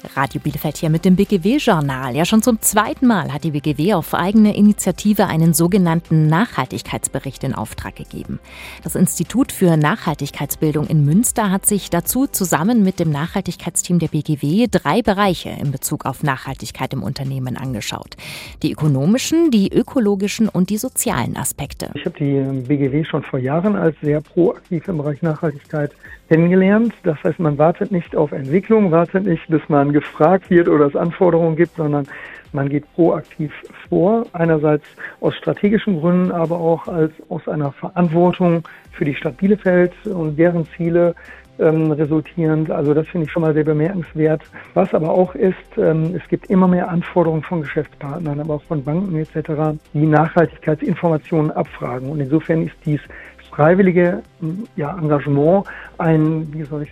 Radio Bielefeld hier mit dem BGW-Journal. Ja, schon zum zweiten Mal hat die BGW auf eigene Initiative einen sogenannten Nachhaltigkeitsbericht in Auftrag gegeben. Das Institut für Nachhaltigkeitsbildung in Münster hat sich dazu zusammen mit dem Nachhaltigkeitsteam der BGW 3 Bereiche in Bezug auf Nachhaltigkeit im Unternehmen angeschaut. Die ökonomischen, die ökologischen und die sozialen Aspekte. Ich habe die BGW schon vor Jahren als sehr proaktiv im Bereich Nachhaltigkeit kennengelernt. Das heißt, man wartet nicht auf Entwicklung, wartet nicht, bis man gefragt wird oder es Anforderungen gibt, sondern man geht proaktiv vor. Einerseits aus strategischen Gründen, aber auch aus einer Verantwortung für die Stadt Bielefeld und deren Ziele resultierend. Also das finde ich schon mal sehr bemerkenswert. Was aber auch ist, es gibt immer mehr Anforderungen von Geschäftspartnern, aber auch von Banken etc., die Nachhaltigkeitsinformationen abfragen. Und insofern ist dies freiwillige Engagement ein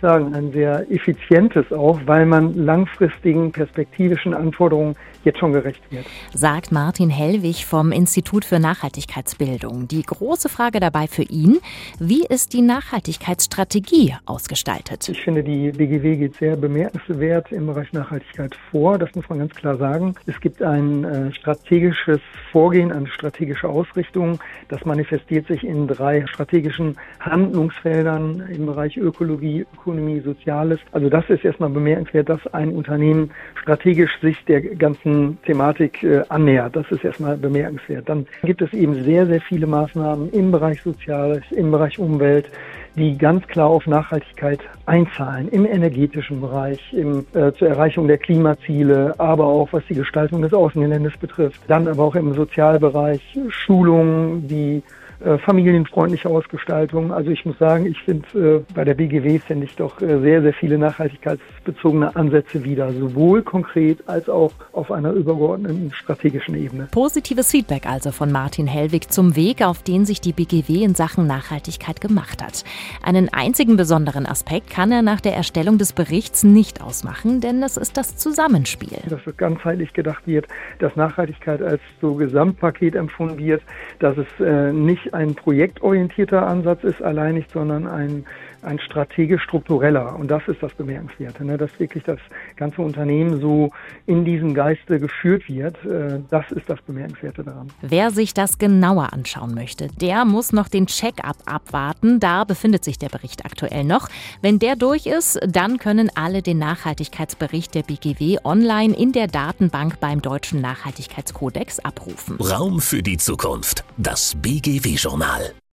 sehr effizientes auch, weil man langfristigen perspektivischen Anforderungen jetzt schon gerecht wird. Sagt Martin Hellwig vom Institut für Nachhaltigkeitsbildung. Die große Frage dabei für ihn: Wie ist die Nachhaltigkeitsstrategie ausgestaltet? Ich finde, die BGW geht sehr bemerkenswert im Bereich Nachhaltigkeit vor. Das muss man ganz klar sagen. Es gibt ein strategisches Vorgehen, eine strategische Ausrichtung. Das manifestiert sich in 3 strategischen Handlungsfeldern im Bereich Ökologie, Ökonomie, Soziales. Also das ist erstmal bemerkenswert, dass ein Unternehmen strategisch sich der ganzen Thematik annähert. Das ist erstmal bemerkenswert. Dann gibt es eben sehr, sehr viele Maßnahmen im Bereich Soziales, im Bereich Umwelt, die ganz klar auf Nachhaltigkeit einzahlen, im energetischen Bereich, zur Erreichung der Klimaziele, aber auch was die Gestaltung des Außengeländes betrifft. Dann aber auch im Sozialbereich Schulungen, die familienfreundliche Ausgestaltung. Also ich muss sagen, ich finde, bei der BGW finde ich doch sehr, sehr viele nachhaltigkeitsbezogene Ansätze wieder, sowohl konkret als auch auf einer übergeordneten strategischen Ebene. Positives Feedback also von Martin Hellwig zum Weg, auf den sich die BGW in Sachen Nachhaltigkeit gemacht hat. Einen einzigen besonderen Aspekt kann er nach der Erstellung des Berichts nicht ausmachen, denn es ist das Zusammenspiel. Dass es ganzheitlich gedacht wird, dass Nachhaltigkeit als so Gesamtpaket empfunden wird, dass es nicht ein projektorientierter Ansatz ist, allein nicht, sondern ein strategisch-struktureller. Und das ist das Bemerkenswerte, dass wirklich das ganze Unternehmen so in diesem Geiste geführt wird. Das ist das Bemerkenswerte daran. Wer sich das genauer anschauen möchte, der muss noch den Check-up abwarten. Da befindet sich der Bericht aktuell noch. Wenn der durch ist, dann können alle den Nachhaltigkeitsbericht der BGW online in der Datenbank beim Deutschen Nachhaltigkeitskodex abrufen. Raum für die Zukunft. Das BGW-Journal.